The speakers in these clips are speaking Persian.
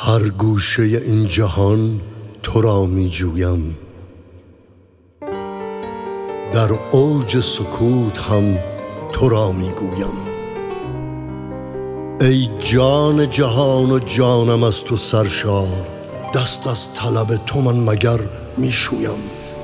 هر گوشه این جهان تو را می جویم، در اوج سکوت هم تو را می گویم. ای جان جهان و جانم از تو سرشار، دست از طلب تو من مگر می شویم.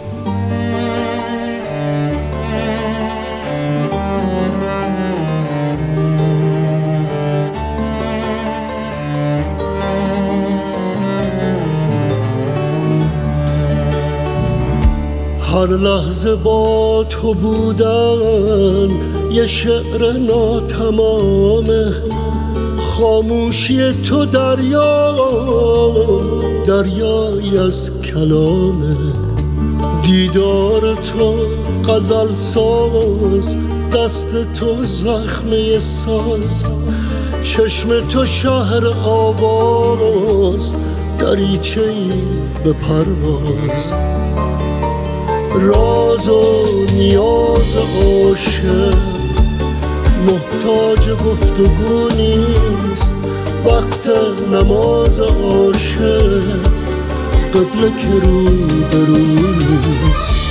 هر لحظه با تو بودن یه شعر ناتمامه، خاموشی تو دریایی از کلامه. دیدار تو غزل ساز، دست تو زخمه ساز، چشم تو شهر آواز، دریچه‌ای به پرواز. راز و نیاز عاشق محتاج گفتگو نیست، وقت نماز عاشق قبله که رو به رو نیست.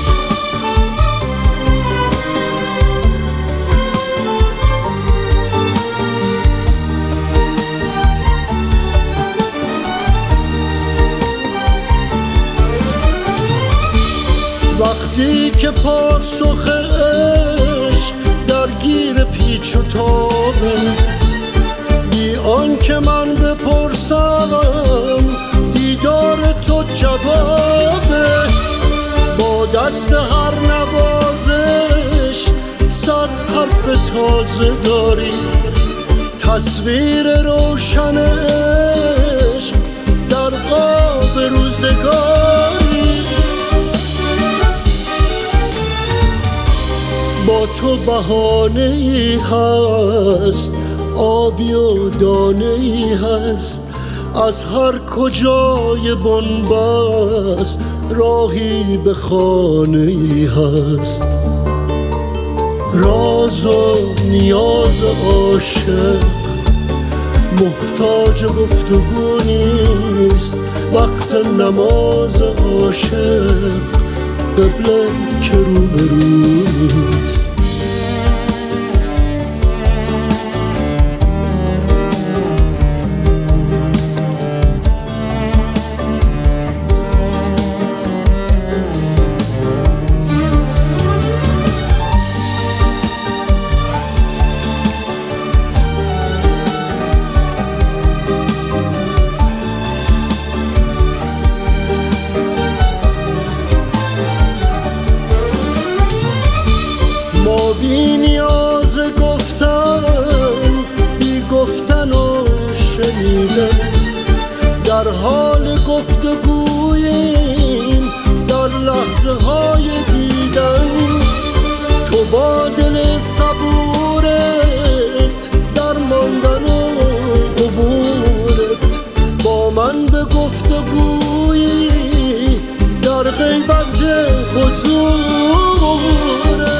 وقتی که پاسخ عشق درگیر پیچ و تابه، بی آن که من بپرسم دیدار تو جوابه. با دست هر نوازش 100 حرف تازه داری، تصویر روشن عشق در قاب روزگاری. با تو بهانه ای هست، آبی و دانه ای هست، از هر کجای بنبست راهی به خانه ای هست. راز و نیاز عاشق محتاج گفتگو نیست، وقت نماز عاشق قبله که رو به رو نیست. بی نیاز گفتن، بی گفتن و شنیدن، در حال گفتگوییم در لحظه های دیدن. تو با دل صبورت در ماندن و عبورت، با من به گفتگویی در غیبت حضورت.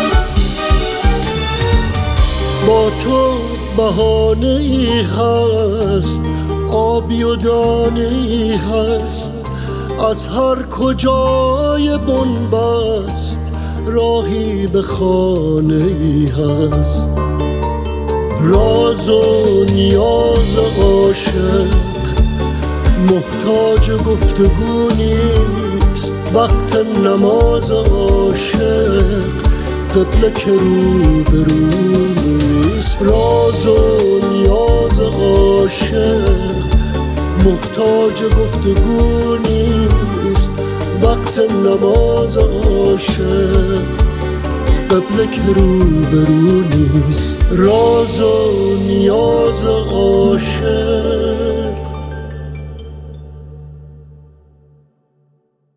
با تو بهانه ای هست، آبی و دانه ای هست، از هر کجای بنبست راهی به خانه ای هست. راز و نیاز عاشق محتاج گفتگو نیست، وقت نماز عاشق قبله که رو به رو نیست. راز و نیاز عاشق محتاج گفتگو نیست، وقت نماز عاشق قبله که رو به رو نیست. راز و نیاز عاشق